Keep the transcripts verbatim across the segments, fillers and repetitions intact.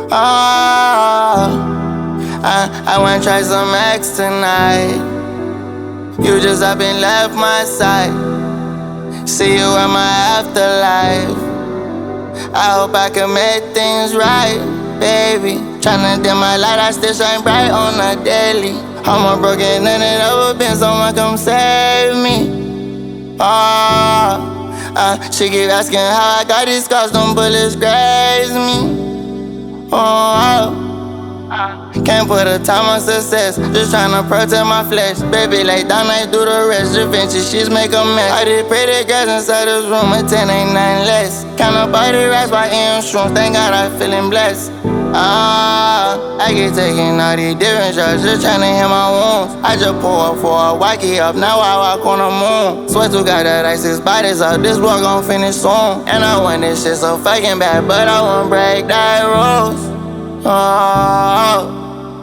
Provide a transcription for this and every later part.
Oh, I, I wanna try some X tonight. You just up and left my side. See you in my afterlife. I hope I can make things right, baby. Tryna dim my light, I still shine bright on the daily. I'm a broken and it ever been, someone come save me. Oh, uh, she keep asking how I got these scars, them bullets graze me. Oh, can't put a time on success, just tryna protect my flesh. Baby, lay down, I do the rest. Da Vinci, she's make a mess. I did pretty girls inside this room, a ten ain't nothing less. Kinda body rats by M shrooms, thank God I'm feeling blessed. Ah, I get taking all these different shots, just tryna heal my wounds. I just pull up for a wacky up, now I walk on the moon. Swear to God that I six bodies up, this boy gon' finish soon. And I want this shit so fucking bad, but I won't break that rules. Oh,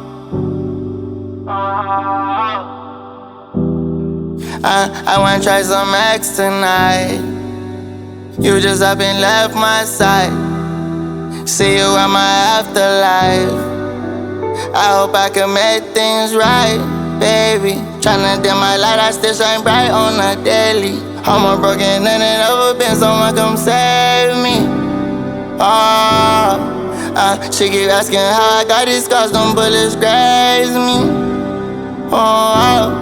I, I wanna try some X tonight. You just up and left my side. See you in my afterlife. I hope I can make things right, baby. Tryna dim my light, I still shine bright on the daily. I'm a broken and it ever been, someone come save me. Oh, uh, she keep asking how I got these scars, them bullets graze me. Oh,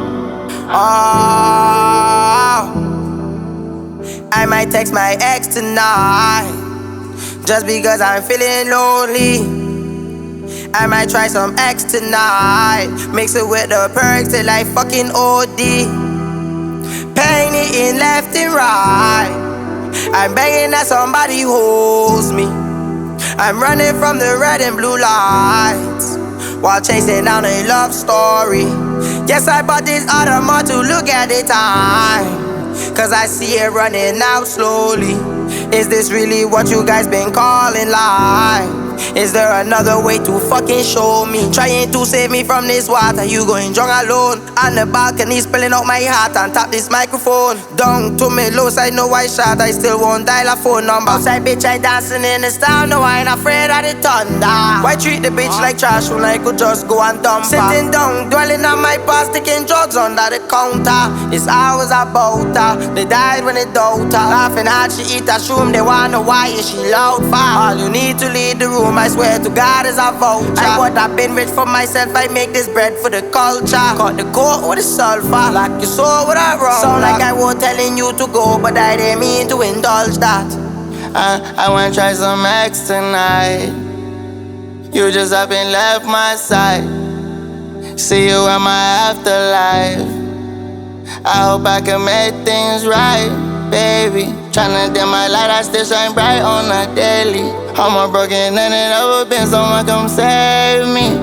Oh, I might text my ex tonight, just because I'm feeling lonely. I might try some X tonight, mix it with the perks till I fucking O D. Pain it in left and right, I'm begging that somebody holds me. I'm running from the red and blue lights, while chasing down a love story. Yes, I bought this Audemars to look at the time, cause I see it running out slowly. Is this really what you guys been calling life? Is there another way to fucking show me? Trying to save me from this water, you going drunk alone on the balcony, spilling out my heart on top this microphone. Down to me low side, no I shot, I still won't dial a phone number. Outside bitch, I dancing in the style, no I ain't afraid of the thunder. Why treat the bitch like trash when I could just go and dump her? Sitting down, dwelling on my past, taking drugs under the counter. It's hours about her, they died when they doubt her. Laughing hard, she eat a shroom, they wanna why is she loud for? All you need to leave the room, I swear to God is a voucher. I would have been rich for myself, I make this bread for the culture. Cut the coat with the sulfur, like you saw with a rum. Sound like I was telling you to go, but I didn't mean to indulge that. I, I wanna try some X tonight. You just up and left my side. See you in my afterlife. I hope I can make things right, baby. Tryna dim my light, I still shine bright on the daily. I'm a broken and it ever been, someone come save me.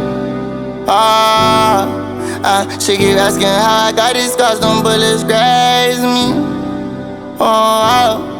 Oh, uh, she keep asking how I got these scars, them bullets graze me. Oh,